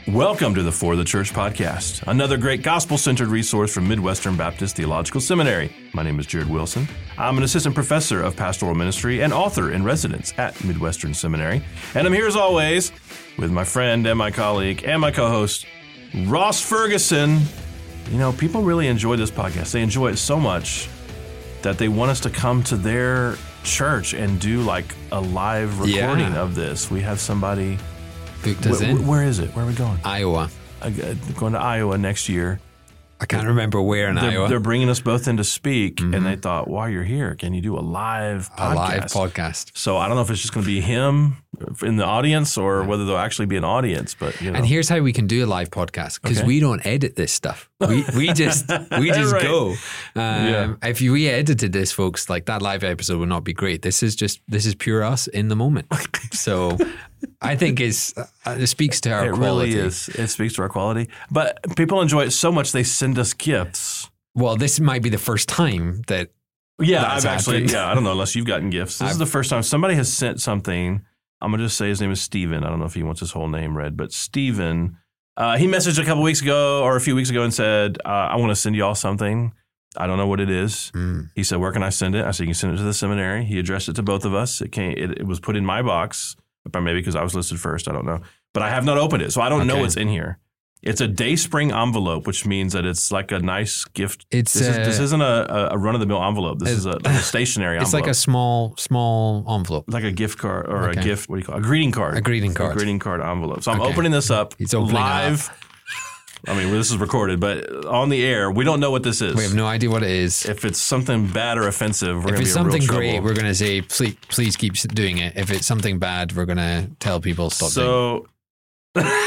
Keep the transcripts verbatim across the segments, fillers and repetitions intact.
Welcome to the For the Church podcast, another great gospel-centered resource from Midwestern Baptist Theological Seminary. My name is Jared Wilson. I'm an assistant professor of pastoral ministry and author in residence at Midwestern Seminary. And I'm here as always with my friend and my colleague and my co-host, Ross Ferguson. You know, people really enjoy this podcast. They enjoy it so much that they want us to come to their church and do like a live recording Yeah. of this. We have somebody... Booked us Where, in. where is it? Where are we going? Iowa. Uh, going to Iowa next year. I can't remember where in They're, Iowa. they're bringing us both in to speak, mm-hmm. and they thought, while you're here, can you do a live podcast? A live podcast. So I don't know if it's just going to be him in the audience or whether there'll actually be an audience. But you know. And here's how we can do a live podcast, because Okay. we don't edit this stuff. We we just we just Right. go. Um, Yeah. If you we edited this, folks, like that live episode would not be great. This is just this is pure us in the moment. So I think it's uh, it speaks to our It quality. really is. It speaks to our quality. But people enjoy it so much they send us gifts. Well, this might be the first time that Yeah, That's I've actually, happened. yeah, I don't know, unless you've gotten gifts. This is I've- the first time somebody has sent something. I'm going to just say his name is Steven. I don't know if he wants his whole name read, but Steven, uh, he messaged a couple weeks ago or a few weeks ago and said, uh, I want to send y'all something. I don't know what it is. Mm. He said, where can I send it? I said, you can send it to the seminary. He addressed it to both of us. It came, it, it was put in my box, but maybe because I was listed first. I don't know. But I have not opened it, so I don't know Okay. what's in here. It's a Dayspring envelope, which means that it's like a nice gift. It's This, is, uh, this isn't a, a run-of-the-mill envelope. This it's- is a, like a stationary it's envelope. like a small small envelope. Like a gift card or Okay. a gift, what do you call it? A greeting card. A greeting card. A greeting card envelope. So I'm Okay. opening this up He's opening it live. I mean, this is recorded, but on the air, we don't know what this is. We have no idea what it is. If it's something bad or offensive, we're If going to be it's in real something trouble. great, we're going to say, please, please keep doing it. If it's something bad, we're going to tell people stop doing it. So,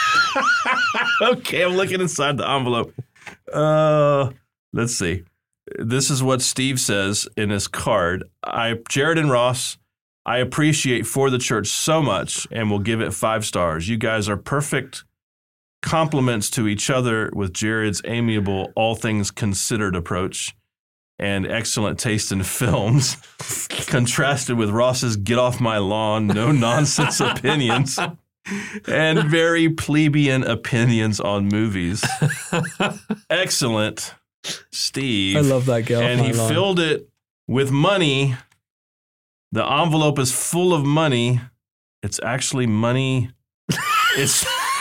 okay, I'm looking inside the envelope. Uh, let's see. This is what Steve says in his card. I, Jared and Ross, I appreciate For the Church so much and will give it five stars. You guys are perfect compliments to each other with Jared's amiable, all things considered approach and excellent taste in films, contrasted with Ross's get off my lawn, no nonsense opinions, and very plebeian opinions on movies. Excellent, Steve. love that girl. And he filled it with money. The envelope is full of money. It's actually money. It's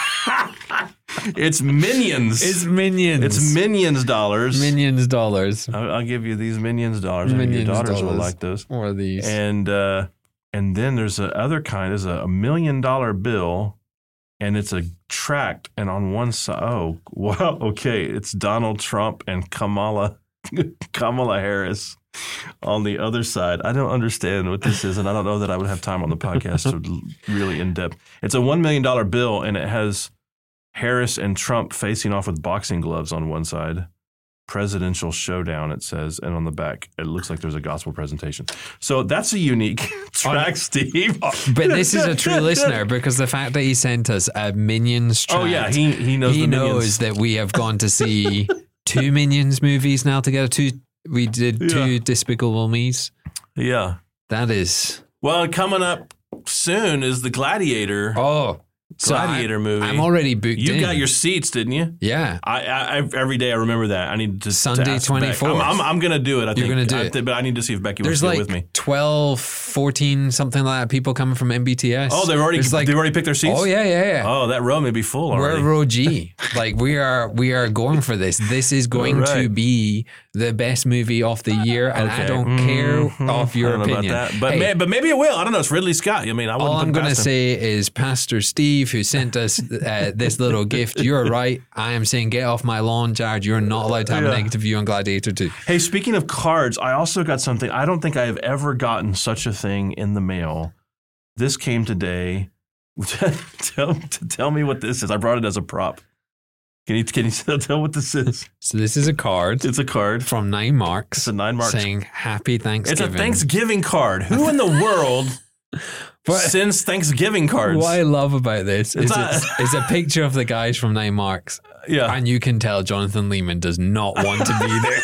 it's Minions. It's Minions. It's Minions dollars. Minions dollars. I'll, I'll give you these Minions dollars. I think your Minions daughters will dollars. like those. What are these? And uh, and then there's a other kind. There's a, a million dollar bill, and it's a tract. And on one side, oh wow, okay, it's Donald Trump and Kamala Kamala Harris. On the other side, I don't understand what this is, and I don't know that I would have time on the podcast to really in depth. It's a one million dollar bill, and it has Harris and Trump facing off with boxing gloves on one side. Presidential showdown, it says, and on the back, it looks like there's a gospel presentation. So that's a unique track, Steve. But this is a true listener, because the fact that he sent us a Minions tract, Oh yeah, he he knows. he the knows Minions. that we have gone to see two Minions movies now together. Two, we did Yeah. two Despicable Me's. Yeah. That is Well, coming up soon is the Gladiator. oh, so I- Gladiator movie. I'm already booked You in. got your seats, didn't you? yeah. I, I I- every day I remember that. I need to Sunday to ask Beck. twenty-fourth. I'm, I'm, I'm gonna do it. I You're think. gonna do I it. thi- but I need to see if Becky There's wants to like go with me. twelve, fourteen, something like that, people coming from M B T S. Oh, they've already There's like, they've already picked their seats. oh yeah, yeah, yeah. Oh, that row may be full We're already. row G. Like we are, we are going for this. This is going All right. to be the best movie of the year, and I Okay. don't care Mhm. of your I don't know opinion. about that, but Hey, may, but maybe it will. I don't know. It's Ridley Scott. I mean, I wouldn't. all put I'm it going to past him. say is, Pastor Steve, who sent us uh, this little gift, you're right. I am saying, get off my lawn, Jared. You're not allowed to have Yeah. a negative view on Gladiator two. Hey, speaking of cards, I also got something. I don't think I have ever gotten such a thing in the mail. This came today. tell, tell me what this is. I brought it as a prop. Can you can you tell what this is? So this is a card It's a card. from Nine Marks. It's a nine marks. saying Happy It's Thanksgiving. a Thanksgiving card. Who in the world What- sends Thanksgiving cards? What I love about this is not- it's, it's a picture of the guys from Nine Marks. Yeah. And you can tell Jonathan Lehman does not want to be there.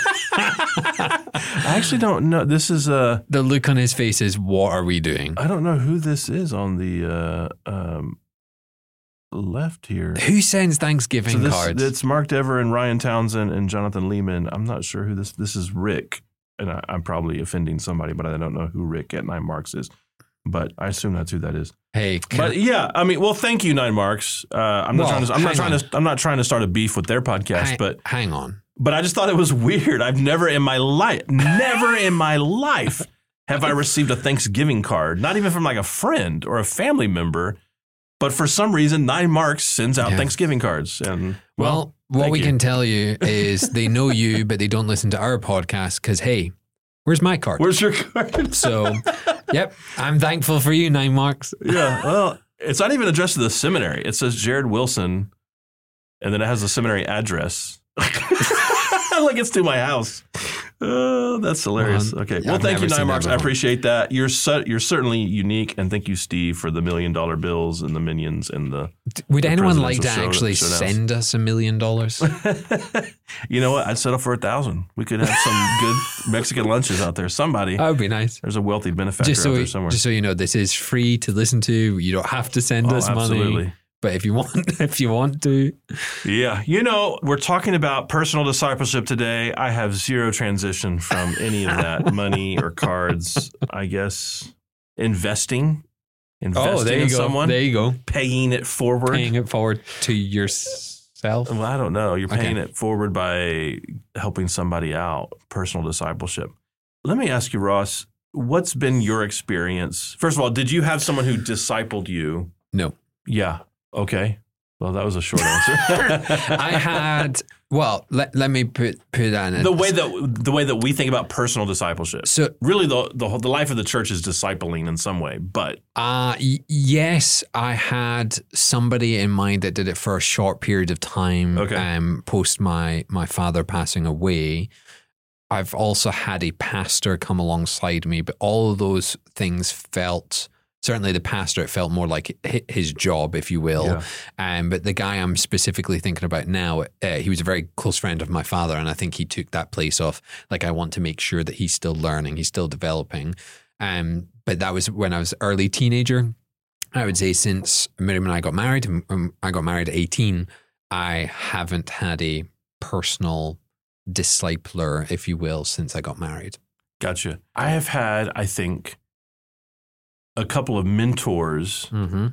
I actually don't know. This is a. The look on his face is, what are we doing? I don't know who this is on the. Uh, um, left here. Who sends Thanksgiving So this, cards? it's Mark Dever and Ryan Townsend and Jonathan Lehman. I'm not sure who this. This is Rick, and I, I'm probably offending somebody, but I don't know who Rick at Nine Marks is. But I assume that's who that is. Hey, can But yeah, I mean, well, thank you, Nine Marks. Uh, I'm not Well, trying to. I'm not hang trying on. to. I'm not trying to start a beef with their podcast, hang, but hang on. but I just thought it was weird. I've never in my life, never in my life, have I received a Thanksgiving card. Not even from like a friend or a family member. But for some reason, Nine Marks sends out Yeah. Thanksgiving cards. And Well, well, what thank we you. can tell you is they know you, but they don't listen to our podcast because, hey, where's my card? Where's your card? So, yep, I'm thankful for you, Nine Marks. Yeah, well, it's not even addressed to the seminary. It says Jared Wilson, and then it has the seminary address. Like it's to my house. Oh, that's hilarious. Well, Okay. I've Well, thank never you, seen Nine that Marks. I before. appreciate that. You're su- you're certainly unique, and thank you, Steve, for the million dollar bills and the minions and the. Would The anyone like to presidential show- actually showdowns. send us a million dollars? You know what? I'd settle for a thousand. We could have some good Mexican lunches out there. Somebody. That would be nice. There's a wealthy benefactor Just so, out there we- somewhere. just so you know, this is free to listen to. You don't have to send Oh, us money. absolutely. But if you want, if you want to, Yeah. You know, we're talking about personal discipleship today. I have zero transition from any of that money or cards, I guess. Investing. Investing oh, there you in go. someone. There you go. Paying it forward. Paying it forward to yourself. Well, I don't know. You're paying Okay. it forward by helping somebody out, personal discipleship. Let me ask you, Ross, what's been your experience? First of all, did you have someone who discipled you? No. Yeah. Okay. Well, that was a short answer. I had, well, let, let me put put that in. the way that the way that we think about personal discipleship. So, Really, the the, whole, the life of the church is discipling in some way, but uh, y- yes, I had somebody in mind that did it for a short period of time Okay. um, post my, my father passing away. I've also had a pastor come alongside me, but all of those things felt, certainly the pastor, it felt more like hi- his job, if you will. Yeah. Um, but the guy I'm specifically thinking about now, uh, he was a very close friend of my father, and I think he took that place of, like, I want to make sure that he's still learning, he's still developing. Um, but that was when I was early teenager. I would say since Miriam and I got married, um, I got married at eighteen, I haven't had a personal discipler, if you will, since I got married. gotcha. I have had, I think, a couple of mentors Mm-hmm.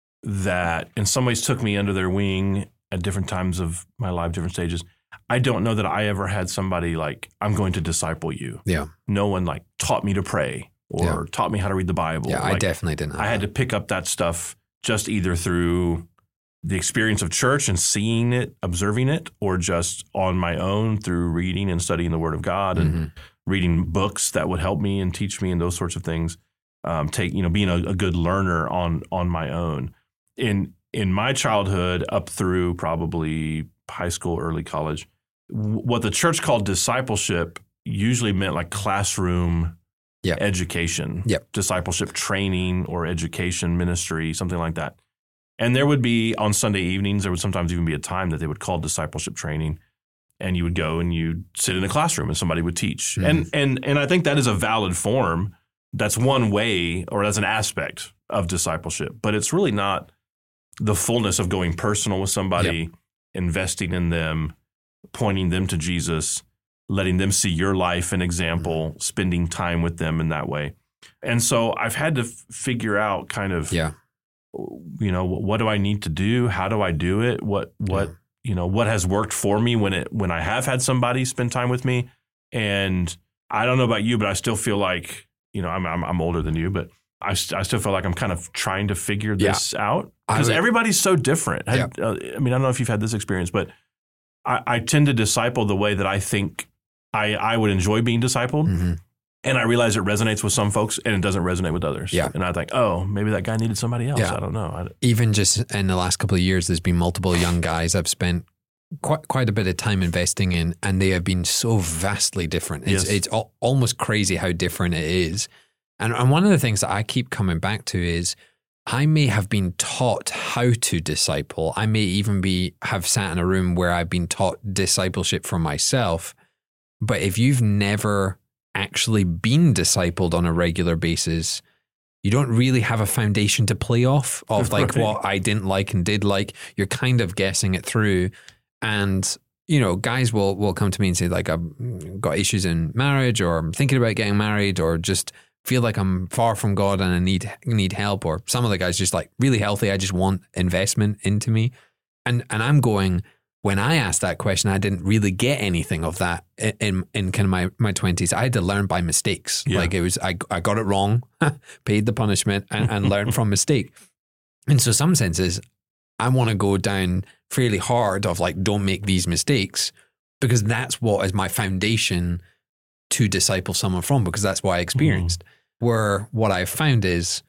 that in some ways took me under their wing at different times of my life, different stages. I don't know that I ever had somebody like, I'm going to disciple you. Yeah. No one like taught me to pray or Yeah. taught me how to read the Bible. Yeah, I Like, definitely didn't have I had that. to pick up that stuff just either through the experience of church and seeing it, observing it, or just on my own through reading and studying the Word of God and Mhm. reading books that would help me and teach me and those sorts of things. Um, take you know, being a, a good learner on on my own. In in my childhood, up through probably high school, early college, w- what the church called discipleship usually meant like classroom Yep. education, Yep. discipleship training or education ministry, something like that. And there would be on Sunday evenings, there would sometimes even be a time that they would call discipleship training. And you would go and you'd sit in a classroom and somebody would teach. Mhm. And and and I think that is a valid form. That's one way or that's an aspect of discipleship. But it's really not the fullness of going personal with somebody, investing in them, pointing them to Jesus, letting them see your life and example, spending time with them in that way. And so I've had to f- figure out kind of, Yeah. you know, what do I need to do? How do I do it? What, what, Yeah. you know, what has worked for me when it, when I have had somebody spend time with me. And I don't know about you, but I still feel like, you know, I'm, I'm, I'm older than you, but I, st- I still feel like I'm kind of trying to figure Yeah. this out I because would- everybody's so different. I, Yeah. uh, I mean, I don't know if you've had this experience, but I, I tend to disciple the way that I think I, I would enjoy being discipled. hmm And I realize it resonates with some folks and it doesn't resonate with others. Yeah. And I think, oh, maybe that guy needed somebody else. Yeah. I don't know. I, Even just in the last couple of years, there's been multiple young guys I've spent quite quite a bit of time investing in, and they have been so vastly different. It's Yes. it's al- almost crazy how different it is. And and one of the things that I keep coming back to is I may have been taught how to disciple. I may even be have sat in a room where I've been taught discipleship for myself. But if you've never actually been discipled on a regular basis, you don't really have a foundation to play off of like Right. what I didn't like and did like. You're kind of guessing it through. And, you know, guys will, will come to me and say like, I've got issues in marriage, or I'm thinking about getting married, or just feel like I'm far from God and I need, need help. Or some of the guys just like really healthy. I just want investment into me. And, and I'm going, when I asked that question, I didn't really get anything of that in, in, in kind of my, my twenties. I had to learn by mistakes. Yeah. Like it was, I, I got it wrong, paid the punishment and, and learned from mistake. And so some senses, I want to go down fairly hard of like, don't make these mistakes, because that's what is my foundation to disciple someone from, because that's what I experienced. Mm. Where what I've found is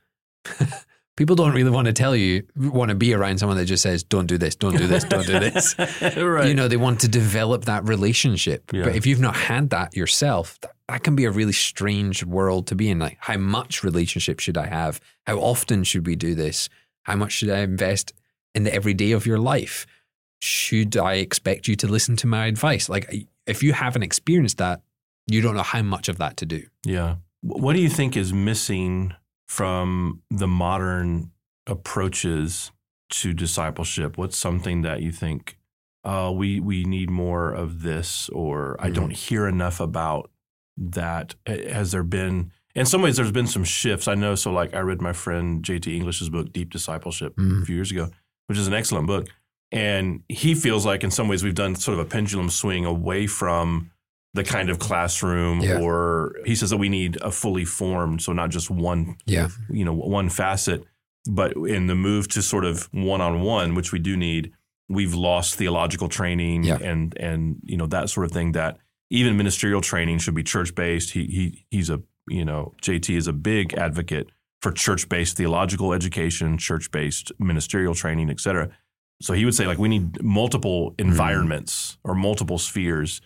people don't really want to tell you, want to be around someone that just says, don't do this, don't do this, don't do this. Right. You know, they want to develop that relationship. Yeah. But if you've not had that yourself, that, that can be a really strange world to be in. Like, how much relationship should I have? How often should we do this? How much should I invest in the everyday of your life? Should I expect you to listen to my advice? Like, if you haven't experienced that, you don't know how much of that to do. Yeah. What do you think is missing from the modern approaches to discipleship? What's something that you think, uh, we we need more of this, or I Mhm. don't hear enough about that? Has there been, in some ways, there's been some shifts. I know, so like I read my friend J T English's book, Deep Discipleship, Mhm. a few years ago, which is an excellent book. And he feels like in some ways we've done sort of a pendulum swing away from the kind of classroom, Yeah. or he says that we need a fully formed, so not just one, Yeah. you know, one facet, but in the move to sort of one-on-one, which we do need, we've lost theological training Yeah. and, and, you know, that sort of thing, that even ministerial training should be church-based. He, he, he's a, you know, J T is a big advocate for church-based theological education, church-based ministerial training, et cetera. So he would say, like, we need multiple environments mm. or multiple spheres.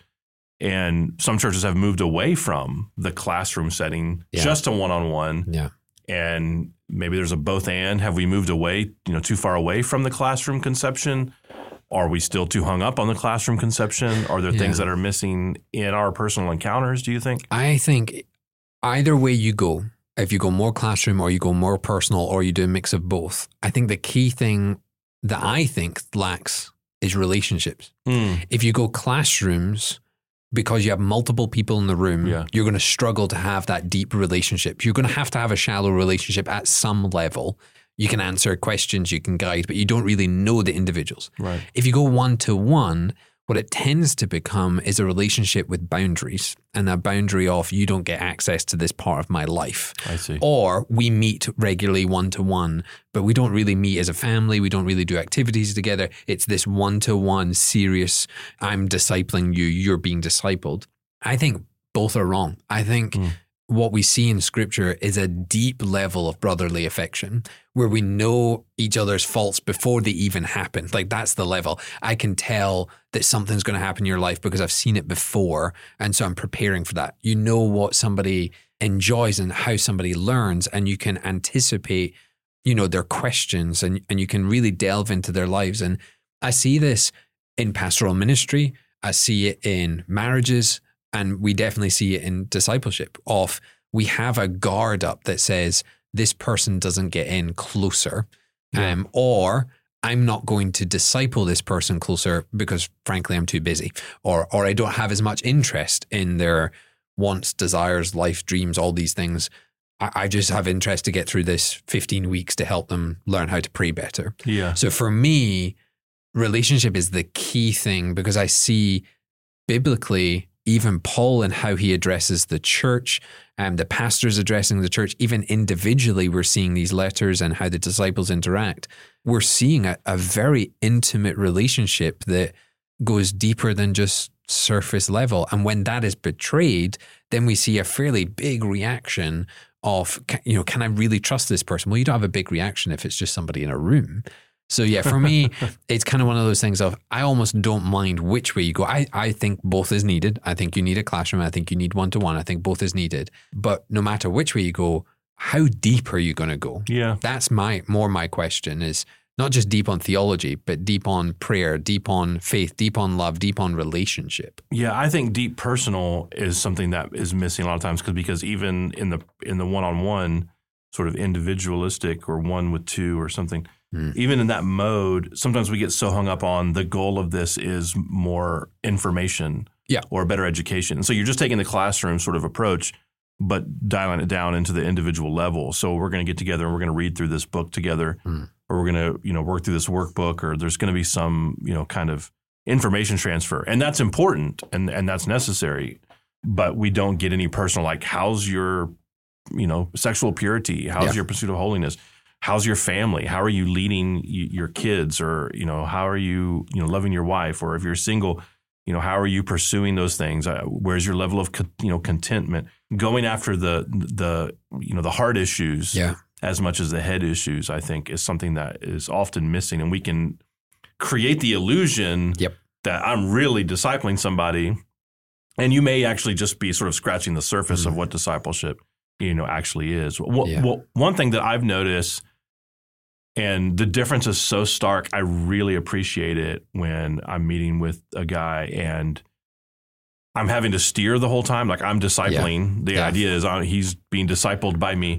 And some churches have moved away from the classroom setting, yeah. just to one-on-one. Yeah. And maybe there's a both and. Have we moved away, you know, too far away from the classroom conception? Are we still too hung up on the classroom conception? Are there Yeah. things that are missing in our personal encounters, do you think? I think either way you go, if you go more classroom or you go more personal or you do a mix of both, I think the key thing that I think lacks is relationships. Mm. If you go classrooms, because you have multiple people in the room, Yeah. you're going to struggle to have that deep relationship. You're going to have to have a shallow relationship at some level. You can answer questions, you can guide, but you don't really know the individuals. Right. If you go one-to-one, what it tends to become is a relationship with boundaries, and a boundary of, you don't get access to this part of my life. I see. Or we meet regularly one-to-one, but we don't really meet as a family. We don't really do activities together. It's this one-to-one serious, I'm discipling you, you're being discipled. I think both are wrong. I think mm. what we see in Scripture is a deep level of brotherly affection where we know each other's faults before they even happen. Like, that's the level. I can tell that something's going to happen in your life because I've seen it before, and so I'm preparing for that. You know what somebody enjoys and how somebody learns, and you can anticipate, you know, their questions, and, and you can really delve into their lives. And I see this in pastoral ministry. I see it in marriages. And we definitely see it in discipleship of, we have a guard up that says this person doesn't get in closer, yeah. um, or I'm not going to disciple this person closer because frankly I'm too busy, or or I don't have as much interest in their wants, desires, life, dreams, all these things. I, I just have interest to get through this fifteen weeks to help them learn how to pray better. Yeah. So for me, relationship is the key thing, because I see biblically, even Paul and how he addresses the church, and the pastors addressing the church, even individually, we're seeing these letters and how the disciples interact. We're seeing a, a very intimate relationship that goes deeper than just surface level. And when that is betrayed, then we see a fairly big reaction of, you know, can I really trust this person? Well, you don't have a big reaction if it's just somebody in a room. So yeah, for me, it's kind of one of those things of, I almost don't mind which way you go. I, I think both is needed. I think you need a classroom. I think you need one-to-one. I think both is needed. But no matter which way you go, how deep are you going to go? Yeah. That's my more my question, is not just deep on theology, but deep on prayer, deep on faith, deep on love, deep on relationship. Yeah, I think deep personal is something that is missing a lot of times, because because even in the in the one-on-one, sort of individualistic or one with two or something. Mm. Even in that mode, sometimes we get so hung up on the goal of this is more information yeah. or better education. And so you're just taking the classroom sort of approach, but dialing it down into the individual level. So we're going to get together and we're going to read through this book together, mm. or we're going to, you know, work through this workbook, or there's going to be some, you know, kind of information transfer. And that's important and, and that's necessary. But we don't get any personal, like, how's your, you know, sexual purity? How's yeah. your pursuit of holiness? How's your family? How are you leading y- your kids? Or, you know, how are you, you know, loving your wife? Or if you're single, you know, how are you pursuing those things? Uh, where's your level of, co- you know, contentment? Going after the, the, you know, the heart issues yeah. as much as the head issues, I think, is something that is often missing. And we can create the illusion yep. that I'm really discipling somebody. And you may actually just be sort of scratching the surface mm-hmm. of what discipleship, you know, actually is. Well, yeah. well, one thing that I've noticed, and the difference is so stark, I really appreciate it when I'm meeting with a guy and I'm having to steer the whole time. Like, I'm discipling. Yeah. The yeah. idea is I'm, he's being discipled by me.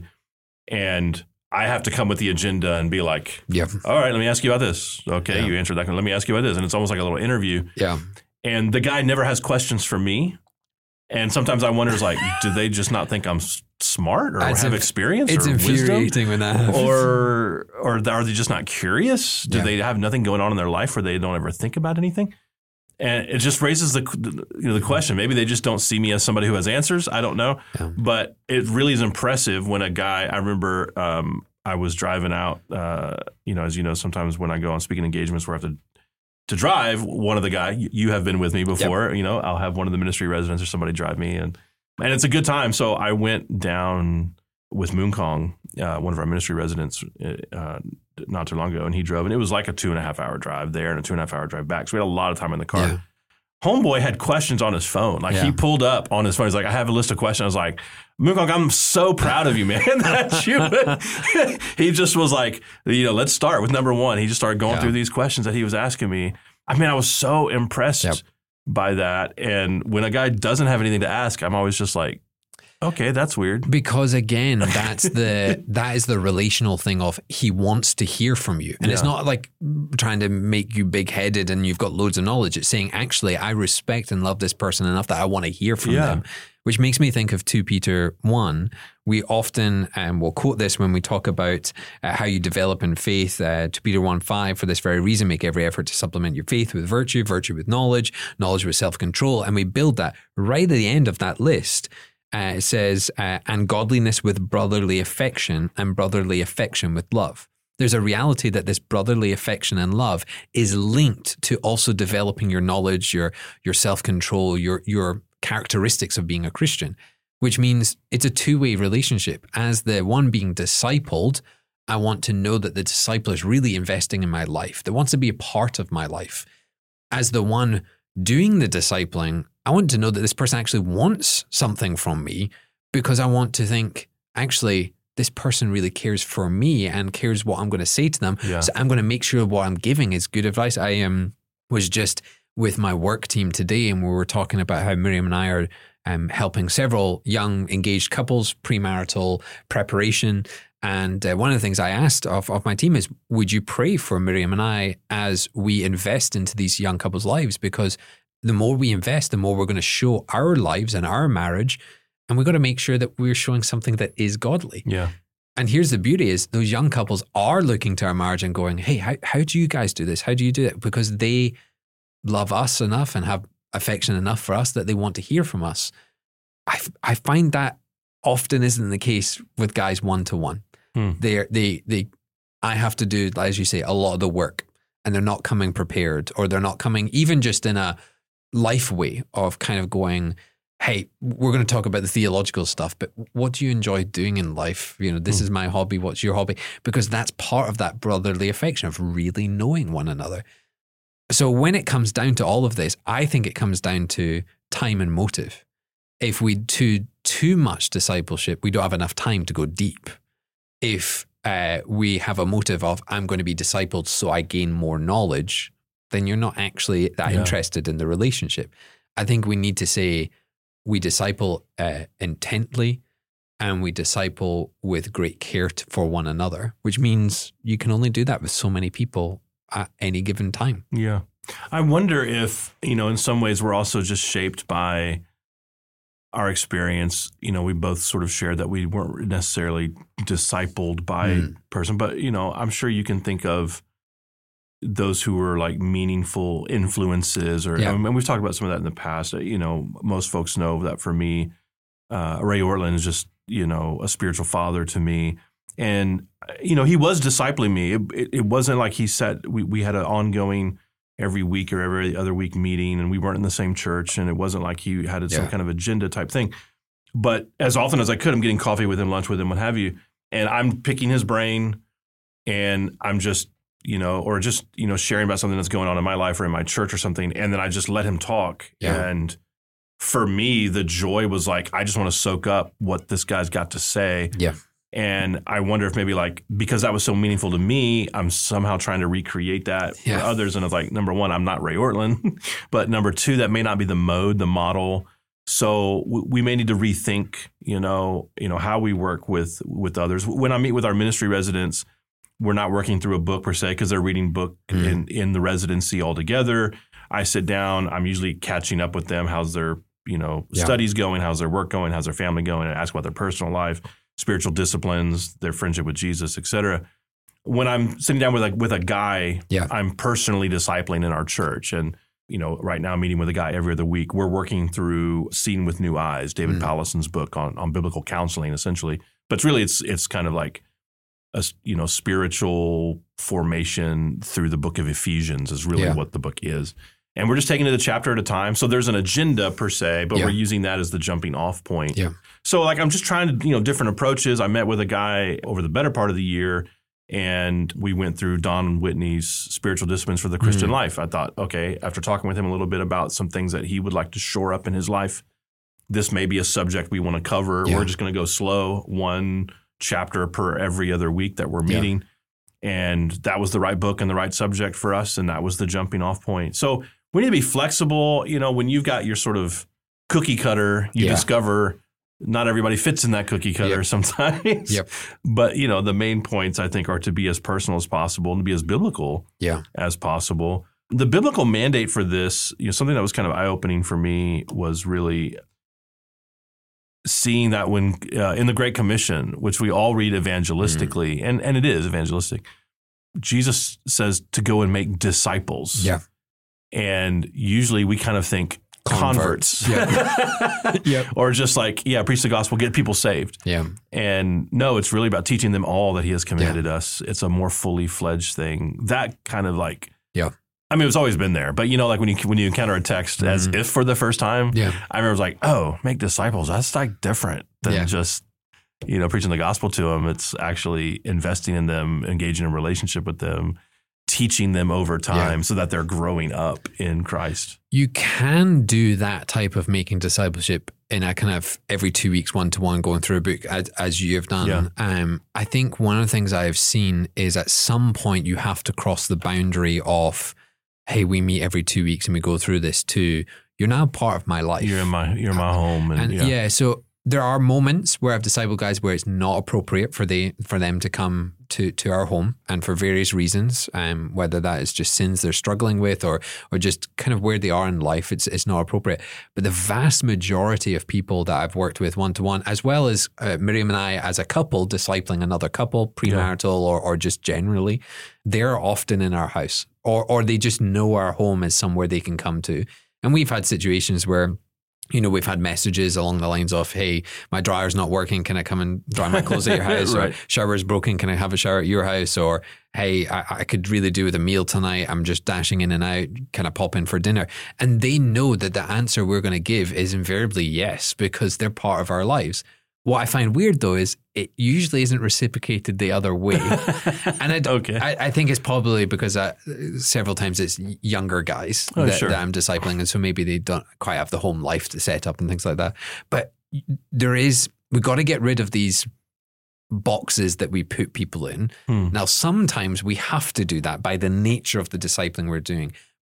And I have to come with the agenda and be like, yep. all right, let me ask you about this. Okay, yeah. you answered that. Let me ask you about this. And it's almost like a little interview. Yeah. And the guy never has questions for me. And sometimes I wonder, like, do they just not think I'm smart or it's have inf- experience it's or infuriating wisdom? When that happens. Or, or are they just not curious? Do yeah. they have nothing going on in their life where they don't ever think about anything? And it just raises the you know, the question. Maybe they just don't see me as somebody who has answers. I don't know. Yeah. But it really is impressive when a guy, I remember um, I was driving out, uh, you know, as you know, sometimes when I go on speaking engagements where I have to to drive, one of the guy, you have been with me before, yep. you know, I'll have one of the ministry residents or somebody drive me, and and it's a good time. So I went down with Moon Kong, uh, one of our ministry residents, uh, not too long ago, and he drove, and it was like a two and a half hour drive there and a two and a half hour drive back. So we had a lot of time in the car. Yeah. Homeboy had questions on his phone. Like yeah. he pulled up on his phone. He's like, I have a list of questions. I was like, Moon Kong, I'm so proud of you, man. that you. He just was like, you know, let's start with number one. He just started going yeah. through these questions that he was asking me. I mean, I was so impressed yep. by that. And when a guy doesn't have anything to ask, I'm always just like, okay, that's weird. Because again, that's the that is the relational thing of he wants to hear from you. And yeah. it's not like trying to make you big-headed and you've got loads of knowledge. It's saying, actually, I respect and love this person enough that I want to hear from yeah. them. Which makes me think of Second Peter one. We often, and we'll quote this when we talk about uh, how you develop in faith, uh, Second Peter one five, for this very reason, make every effort to supplement your faith with virtue, virtue with knowledge, knowledge with self-control. And we build that right at the end of that list. Uh, it says, uh, and godliness with brotherly affection, and brotherly affection with love. There's a reality that this brotherly affection and love is linked to also developing your knowledge, your your self-control, your your characteristics of being a Christian, which means it's a two-way relationship. As the one being discipled, I want to know that the disciple is really investing in my life, that wants to be a part of my life. As the one doing the discipling, I want to know that this person actually wants something from me, because I want to think, actually, this person really cares for me and cares what I'm going to say to them. Yeah. So I'm going to make sure what I'm giving is good advice. I um, was just with my work team today, and we were talking about how Miriam and I are um, helping several young engaged couples, premarital preparation. And uh, one of the things I asked of, of my team is, would you pray for Miriam and I as we invest into these young couples' lives? Because the more we invest, the more we're going to show our lives and our marriage. And we've got to make sure that we're showing something that is godly. Yeah. And here's the beauty is those young couples are looking to our marriage and going, hey, how, how do you guys do this? How do you do it? Because they love us enough and have affection enough for us that they want to hear from us. I, I find that often isn't the case with guys one-to-one. Hmm. They they they I have to do, as you say, a lot of the work, and they're not coming prepared, or they're not coming even just in a life way of kind of going, hey, we're going to talk about the theological stuff, but what do you enjoy doing in life? You know, this hmm. is my hobby. What's your hobby? Because that's part of that brotherly affection of really knowing one another. So when it comes down to all of this, I think it comes down to time and motive. If we do too much discipleship, we don't have enough time to go deep. If uh, we have a motive of, I'm going to be discipled so I gain more knowledge, then you're not actually that yeah. interested in the relationship. I think we need to say we disciple uh, intently, and we disciple with great care to, for one another, which means you can only do that with so many people at any given time. Yeah. I wonder if, you know, in some ways we're also just shaped by our experience. You know, we both sort of shared that we weren't necessarily discipled by mm. person, but, you know, I'm sure you can think of those who were like meaningful influences or, yeah. and we've talked about some of that in the past. You know, most folks know that for me, uh, Ray Ortlund is just, you know, a spiritual father to me. And, you know, he was discipling me. It, it, it wasn't like he said, we, we had an ongoing every week or every other week meeting, and we weren't in the same church, and it wasn't like he had some yeah. kind of agenda type thing. But as often as I could, I'm getting coffee with him, lunch with him, what have you, and I'm picking his brain, and I'm just, you know, or just, you know, sharing about something that's going on in my life or in my church or something, and then I just let him talk. Yeah. And for me, the joy was like, I just want to soak up what this guy's got to say. Yeah. And I wonder if maybe like, because that was so meaningful to me, I'm somehow trying to recreate that yeah. for others. And it's like, number one, I'm not Ray Ortlund, but number two, that may not be the mode, the model. So we may need to rethink, you know, you know, how we work with, with others. When I meet with our ministry residents, we're not working through a book per se, because they're reading book mm. in, in the residency all together. I sit down, I'm usually catching up with them. How's their, you know, yeah. studies going? How's their work going? How's their family going? And ask about their personal life, spiritual disciplines, their friendship with Jesus, et cetera. When I'm sitting down with like with a guy, yeah. I'm personally discipling in our church. And, you know, right now I'm meeting with a guy every other week. We're working through Seen with New Eyes, David mm. Pallison's book on, on biblical counseling, essentially. But really it's it's kind of like a, you know, spiritual formation through the book of Ephesians is really yeah. what the book is. And we're just taking it a chapter at a time. So there's an agenda per se, but yeah. we're using that as the jumping off point. Yeah. So like I'm just trying to, you know, different approaches. I met with a guy over the better part of the year, and we went through Don Whitney's Spiritual Disciplines for the Christian mm. Life. I thought, okay, after talking with him a little bit about some things that he would like to shore up in his life, this may be a subject we want to cover. Yeah. We're just going to go slow, one chapter per every other week that we're meeting. Yeah. And that was the right book and the right subject for us. And that was the jumping off point. So we need to be flexible. You know, when you've got your sort of cookie cutter, you yeah. discover not everybody fits in that cookie cutter yep. sometimes. Yep. But, you know, the main points I think are to be as personal as possible and to be as biblical yeah. as possible. The biblical mandate for this, you know, something that was kind of eye-opening for me was really seeing that when uh, in the Great Commission, which we all read evangelistically, mm. and, and it is evangelistic, Jesus says to go and make disciples. Yeah. And usually we kind of think converts, converts. Yep. yep. or just like, yeah, preach the gospel, get people saved. Yeah. And no, it's really about teaching them all that he has commanded yeah. us. It's a more fully fledged thing. That kind of like, yeah. I mean, it's always been there, but you know, like when you when you encounter a text mm-hmm. as if for the first time, yeah. I remember it was like, oh, make disciples. That's like different than yeah. just, you know, preaching the gospel to them. It's actually investing in them, engaging in a relationship with them, teaching them over time yeah. so that they're growing up in Christ. You can do that type of making discipleship in a kind of every two weeks, one-to-one, going through a book as, as you have done. Yeah. Um, I think one of the things I have seen is at some point you have to cross the boundary of, hey, we meet every two weeks and we go through this too. You're now part of my life. You're in my, you're in my home. And, and yeah. yeah, so there are moments where I've discipled guys where it's not appropriate for they for them to come to, to our home, and for various reasons, um, whether that is just sins they're struggling with or or just kind of where they are in life, it's it's not appropriate. But the vast majority of people that I've worked with one-to-one, as well as uh, Miriam and I as a couple, discipling another couple, premarital yeah. or, or just generally, they're often in our house, or or they just know our home is somewhere they can come to. And we've had situations where, you know, we've had messages along the lines of, hey, my dryer's not working. Can I come and dry my clothes at your house? Right. Or shower's broken. Can I have a shower at your house? Or, hey, I, I could really do with a meal tonight. I'm just dashing in and out. Can I pop in for dinner? And they know that the answer we're going to give is invariably yes, because they're part of our lives. What I find weird, though, is it usually isn't reciprocated the other way. And I, okay. I, I think it's probably because I, several times it's younger guys oh, that, sure. that I'm discipling. And so maybe they don't quite have the home life to set up and things like that. But there is, we've got to get rid of these boxes that we put people in. Hmm. Now, sometimes we have to do that by the nature of the discipling we're doing.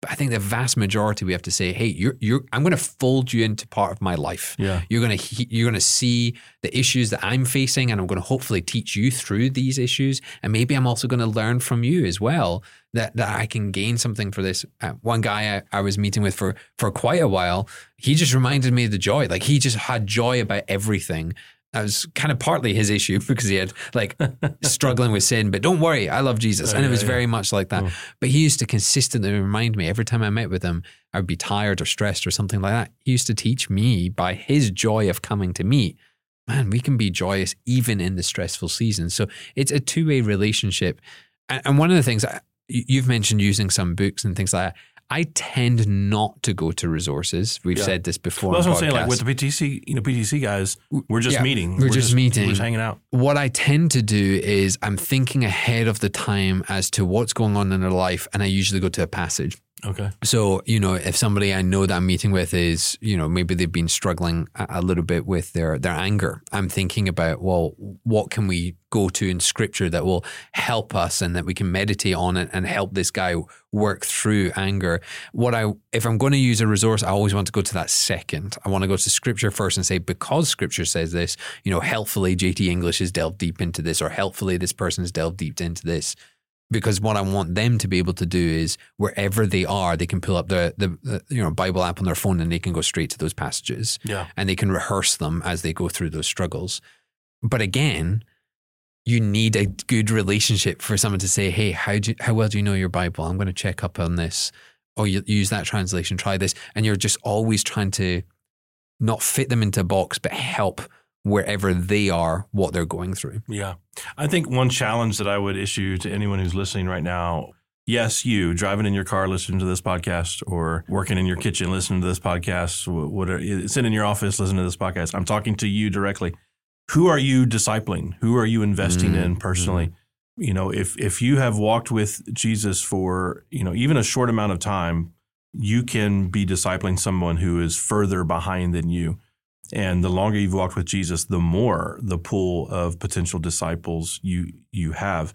But I think the vast majority we have to say, hey, you're, you're, I'm going to fold you into part of my life. Yeah. You're going to, you're going to see the issues that I'm facing, and I'm going to hopefully teach you through these issues. And maybe I'm also going to learn from you as well, that, that I can gain something for this. Uh, one guy I, I was meeting with for, for quite a while, he just reminded me of the joy. Like he just had joy about everything. That was kind of partly his issue because he had like struggling with sin, but don't worry, I love Jesus. And it was yeah, yeah. very much like that. Oh. But he used to consistently remind me every time I met with him, I would be tired or stressed or something like that. He used to teach me by his joy of coming to meet, man, we can be joyous even in the stressful seasons. So it's a two-way relationship. And one of the things, you've mentioned using some books and things like that. I tend not to go to resources. We've yeah. said this before. Well, I was going to say, like with the P T C, you know, P T C guys, we're just yeah, meeting. We're, we're just, just meeting. We're just hanging out. What I tend to do is I'm thinking ahead of the time as to what's going on in their life, and I usually go to a passage. Okay. So, you know, if somebody I know that I'm meeting with is, you know, maybe they've been struggling a, a little bit with their, their anger, I'm thinking about, well, what can we go to in scripture that will help us and that we can meditate on it and help this guy work through anger? What I, if I'm going to use a resource, I always want to go to that second. I want to go to scripture first and say, because scripture says this, you know, helpfully J T English has delved deep into this, or helpfully this person has delved deep into this. Because what I want them to be able to do is wherever they are, they can pull up the, the, the you know Bible app on their phone and they can go straight to those passages. Yeah. And they can rehearse them as they go through those struggles. But again, you need a good relationship for someone to say, hey, how do you, how well do you know your Bible? I'm going to check up on this. Or you use that translation, try this. And you're just always trying to not fit them into a box, but help wherever they are, what they're going through. Yeah. I think one challenge that I would issue to anyone who's listening right now, yes, you driving in your car, listening to this podcast, or working in your kitchen, listening to this podcast, whatever, sitting in your office, listening to this podcast. I'm talking to you directly. Who are you discipling? Who are you investing mm-hmm. in personally? Mm-hmm. You know, if, if you have walked with Jesus for, you know, even a short amount of time, you can be discipling someone who is further behind than you. And the longer you've walked with Jesus, the more the pool of potential disciples you you have.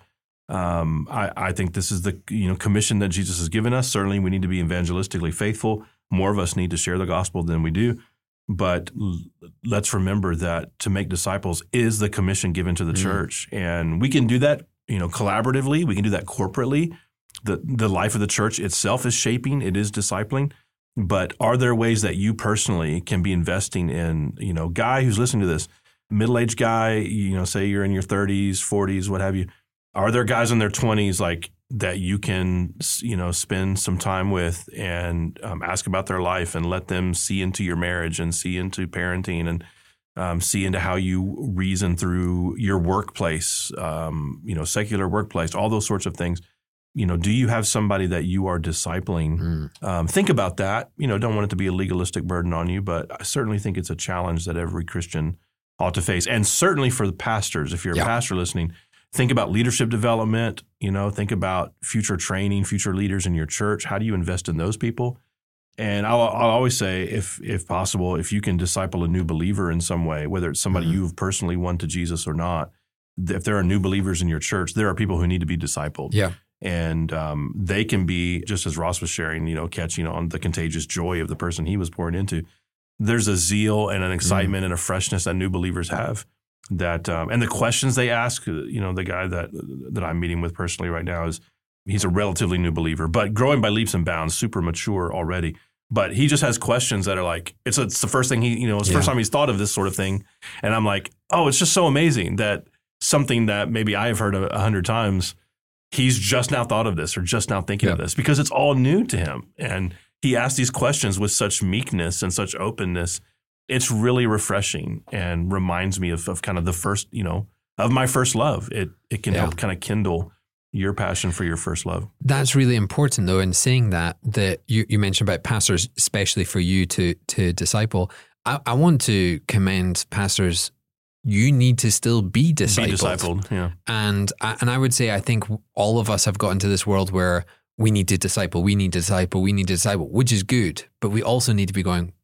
Um, I, I think this is the you know commission that Jesus has given us. Certainly, we need to be evangelistically faithful. More of us need to share the gospel than we do. But l- let's remember that to make disciples is the commission given to the mm-hmm. church, and we can do that you know collaboratively. We can do that corporately. The the life of the church itself is shaping. It is discipling. But are there ways that you personally can be investing in, you know, guy who's listening to this, middle-aged guy, you know, say you're in your thirties, forties, what have you. Are there guys in their twenties like that you can, you know, spend some time with and um, ask about their life and let them see into your marriage and see into parenting and um, see into how you reason through your workplace, um, you know, secular workplace, all those sorts of things. You know, do you have somebody that you are discipling? Mm. Um, think about that. You know, don't want it to be a legalistic burden on you, but I certainly think it's a challenge that every Christian ought to face. And certainly for the pastors, if you're a yeah. pastor listening, think about leadership development, you know, think about future training, future leaders in your church. How do you invest in those people? And I'll, I'll always say, if if possible, if you can disciple a new believer in some way, whether it's somebody mm-hmm. you've personally won to Jesus or not, if there are new believers in your church, there are people who need to be discipled. Yeah. And um, they can be, just as Ross was sharing, you know, catching on the contagious joy of the person he was pouring into. There's a zeal and an excitement mm. and a freshness that new believers have. That um, and the questions they ask, you know, the guy that that I'm meeting with personally right now is he's a relatively new believer, but growing by leaps and bounds, super mature already. But he just has questions that are like, it's, it's the first thing he, you know, it's the yeah. first time he's thought of this sort of thing. And I'm like, oh, it's just so amazing that something that maybe I've heard a, a hundred times, he's just now thought of this or just now thinking yeah. of this because it's all new to him. And he asks these questions with such meekness and such openness. It's really refreshing and reminds me of, of kind of the first, you know, of my first love. It it can yeah. help kind of kindle your passion for your first love. That's really important, though, in saying that, that you, you mentioned about pastors, especially for you to to disciple. I, I want to commend pastors. You need to still be discipled. Be discipled, yeah. And, and I would say I think all of us have got into this world where we need to disciple, we need to disciple, we need to disciple, which is good. But we also need to be going,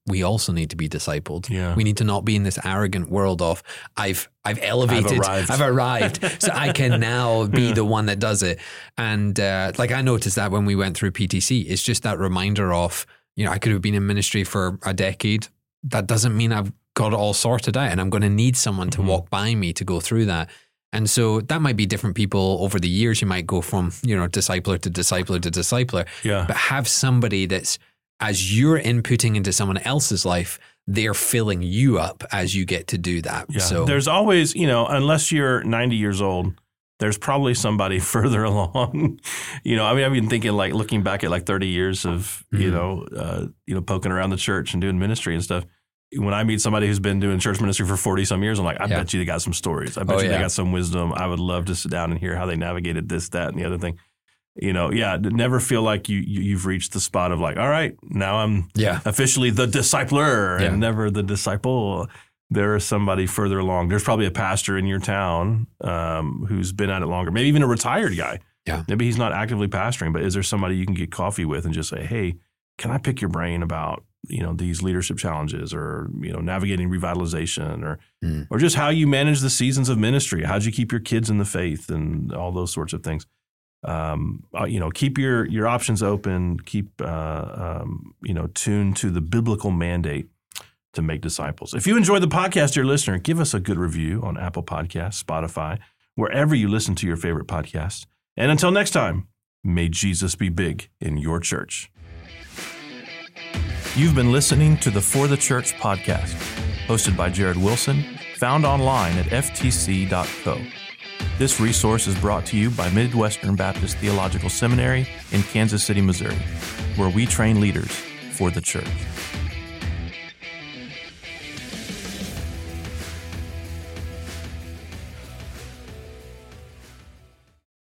we also need to be discipled. Yeah. We need to not be in this arrogant world of I've I've elevated, I've arrived, I've arrived so I can now be the one that does it. And uh, like I noticed that when we went through P T C, it's just that reminder of, you know, I could have been in ministry for a decade. That doesn't mean I've got it all sorted out, and I'm going to need someone to mm-hmm. walk by me to go through that. And so that might be different people over the years. You might go from, you know, discipler to discipler to discipler, yeah. but have somebody that's, as you're inputting into someone else's life, they're filling you up as you get to do that. Yeah. So there's always, you know, unless you're ninety years old, there's probably somebody further along. you know, I mean, I've been thinking like looking back at like thirty years of, mm-hmm. you know, uh, you know, poking around the church and doing ministry and stuff. When I meet somebody who's been doing church ministry for forty some years, I'm like, I yeah. bet you they got some stories. I bet oh, you yeah. they got some wisdom. I would love to sit down and hear how they navigated this, that, and the other thing. You know, yeah, never feel like you, you you've reached the spot of like, all right, now I'm yeah. officially the discipler yeah. and never the disciple. There is somebody further along. There's probably a pastor in your town um, who's been at it longer. Maybe even a retired guy. Yeah. Maybe he's not actively pastoring, but is there somebody you can get coffee with and just say, hey, can I pick your brain about, you know, these leadership challenges, or, you know, navigating revitalization, or mm. or just how you manage the seasons of ministry? How'd you keep your kids in the faith and all those sorts of things? Um, uh, you know, keep your, your options open, keep, uh, um, you know, tuned to the biblical mandate to make disciples. If you enjoy the podcast, dear listener, give us a good review on Apple Podcasts, Spotify, wherever you listen to your favorite podcasts. And until next time, may Jesus be big in your church. You've been listening to the For the Church podcast, hosted by Jared Wilson, found online at f t c dot co. This resource is brought to you by Midwestern Baptist Theological Seminary in Kansas City, Missouri, where we train leaders for the church.